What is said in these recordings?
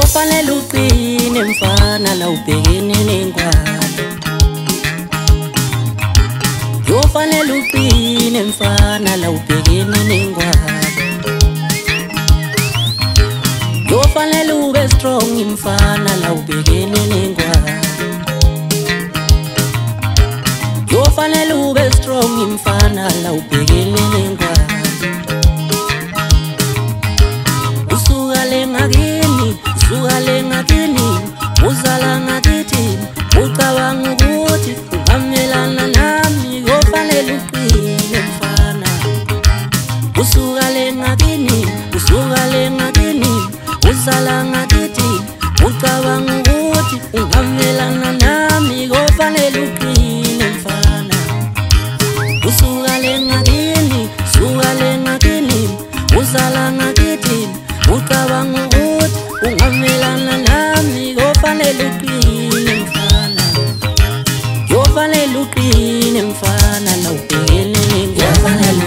Kufanele uqine mfana la ubhekene nengwane. Kufanele uqine mfana la ubhekene nengwane. Kufanele ube strong mfana la ubhekene nengwane. Kufanele ube strong mfana la ubhekene nengwane. Usukale ngakini, usukale ngakini, uzala ngakithi, ucabanga ukuthi ungamelana nami. Kufanele uqine mfana. Usukale ngakini, usukale ngakini, uzala ngakithi, ucabanga ukuthi ungamelana nami. Kufanele uqine mfana. Usukale ngakini, usukale ngakini, uzala ngakithi, ucabanga ukuthi ungamelana nami. Kufanele uqine mfana. Kufanele uqine mfana la ubhekene nengwane.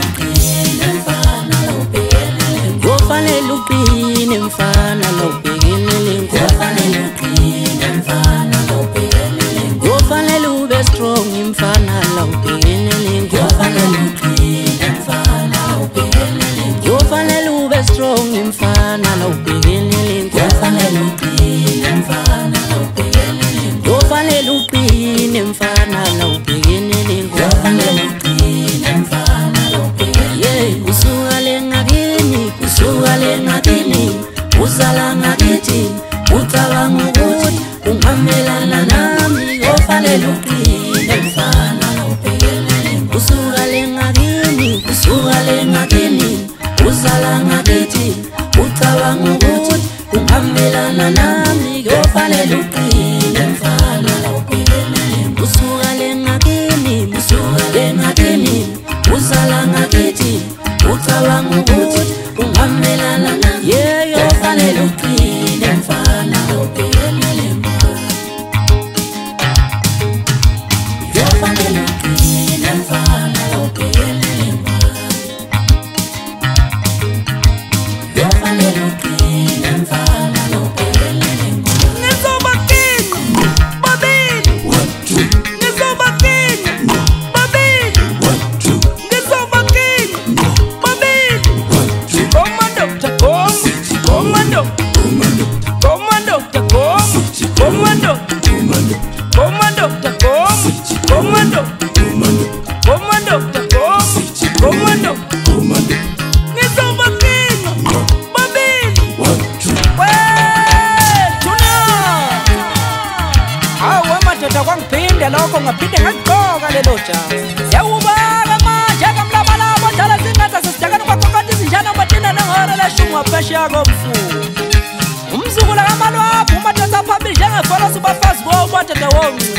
Kufanele uqine mfana la ubhekene nengwane. Kufanele ube strong mfana la ubhekene nengwane. Kufanele ube strong mfana la ubhekene nengwane. Kufanele uqine mfana la ubhekene nengwane. Yeah, usukale ngakini, usukale ngakini, uzala ngakithi, ucabanga ukuthi ungamelana nami. Kufanele uqine mfana. Usukale ngakini, usukale ngakini, uzala ngakithi, ucabanga ukuthi ungamelana nami. Kufanele uqine mfana. Usukale ngakini, usukale ngakini, uzala ngakithi, ucabanga ukuthi ungamelana nami. Yeah, kufanele uqine mfana. Kufanele uqine mfana. Kufanele uqine mfana. Kwangiphinda lokho ngaphinde ngaqoka lelo jazi. Siyawubaka manje kamlabalabo dala singaza sesijakana kwakhokathi izinjana mathina nehora leshumi waphesheya komfuko. Umzukula kamalwapho umathatha phambili njengefolosi ubafazi komathata wonqi.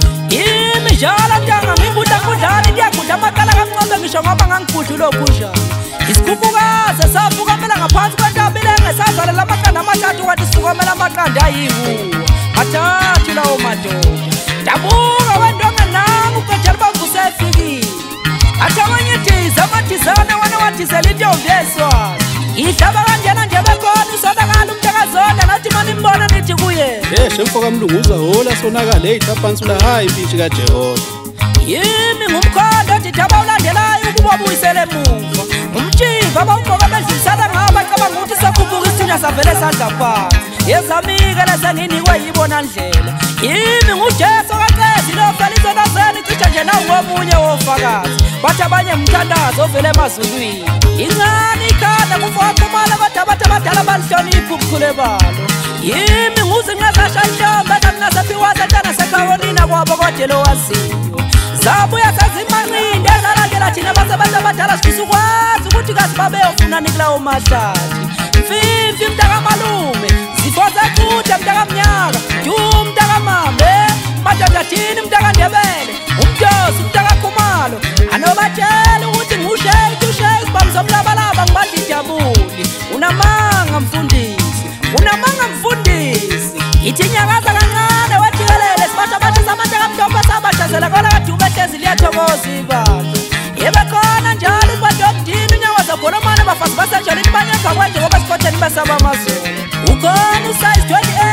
Yimi njalo ntanga ngibudla kudlala ndiyagudla amakala kamncombe ngisho ngoba ngangigudla ulokhusha. Isikhukhukazi safukamela ngaphansi kwentabile engesazalela amaqanda amathathu wathi sukamela amaqanda ayiwuwa. Athathu lawo madoda. Dabuka wendonga nangu kajali bangusefikile. Athawanyithiza amadizana wana wadizela intombi yeswazi. Ihlaba kanjena nje bekhona usonakala umntakazonda nathi mani mbona nithi kuye. Shemfo kamlunguza hola sonakale ithaphansi la hayi impintshi kaJehova. Yimi ngumkhonto dithaba ulandelayo ukuba buyisele emuva. Umtshiva abawugqoka bedlulisana ngaba cabanga ukuthi sakhuphuka isithunya savele sadla phansi. Yezamike lesenginikwe yibona ndlela. Yimi nguJesu kaCezi lofela izonazeni cishe nje nawo ngomunye wofakazi. Bathi abanye umthandazo ovela emazulwini. Ingani ikhanda kufokumala bathi abadala balihlonipha ubukhulu balo. Yimi nguzinqezasha inhlombe ezaninasephiwa setana seCarolina kwabo kodwa lo waziyo. Zabuya sezimanqindi ezalandela thina basebenza abadala sifisa ukwazi ukuthi kazi babeyofuna kulawo mahlathi. Mfifi mntakaMalume, zifoza kude mntakamnyaka, mntakamambe, madoda thini mntakaNdebele, umdosi mntakaKhumalo. Anobatshela ukuthi ngushake bamzomlabalaba ngibadla ijabuli. Unamanga mfundisi, unamanga mfundisi. Ithi nyakaza kancane wejikelele sibatha bathi samantakamntombe sabashazela kola kadume hlezi liyathokoza ibandla. Yebe khona njalo ubadodini unyawo zabhona mane bafazi basenjolini banyemva kwenje ngoba sikhotheni besaba amazulu. Ukhona usize 28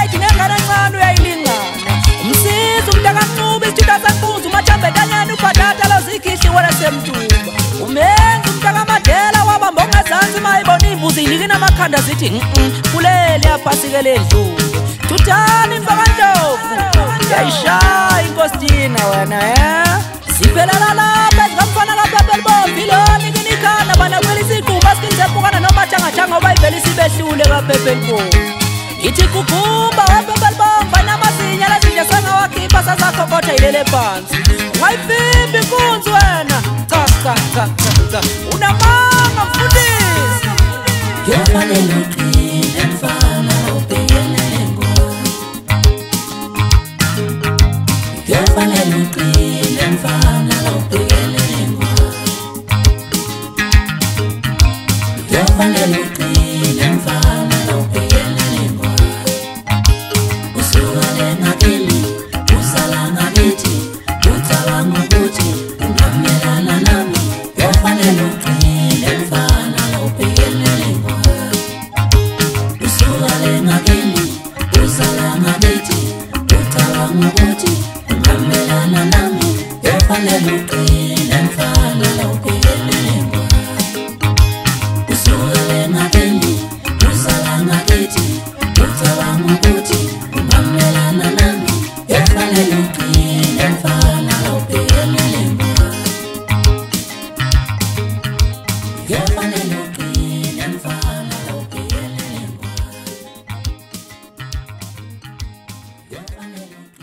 emakhanda zithi kuleli yaphasikele edlule Tuthani mfakandlovu yayishaya inkostina wena siphelela lapha ezikamfana kaPhephe Bombi loni kinikhanda bana kweli siqhuma sikinzepukana noma thanga ngoba ivele sibehlule kaPhephe Bombi ithi kukhumba waPhephe Bombi namazinya lazinje sengawakhipha sazakhokotha ilele phansi ungayivimbi inkunzi wena cha unamanga mfundisi Kuyofanele uqine mfana ubhekene ngwane Kuyofanele uqine mfana ubhekene ngwane Kuyofanele uqine mfana ubhekene ngwane Usuka ngakini usala ngakithi ucabanga ukuthi ungamelana nami Kuyofanele uqine mfana ubhekene ngwane Usuka ngakini usala ngakithi ucabanga ukuthi ungamelana nami Kuyofanele uqine mfana ubhekene ngwane Usuka ngakini usala ngakithi ucabanga ukuthi ungamelana nami Kuyofanele uqine mfana ubhekene ngwane Kuyofanele uqine mfana ubhekene ngwane Kuyofanele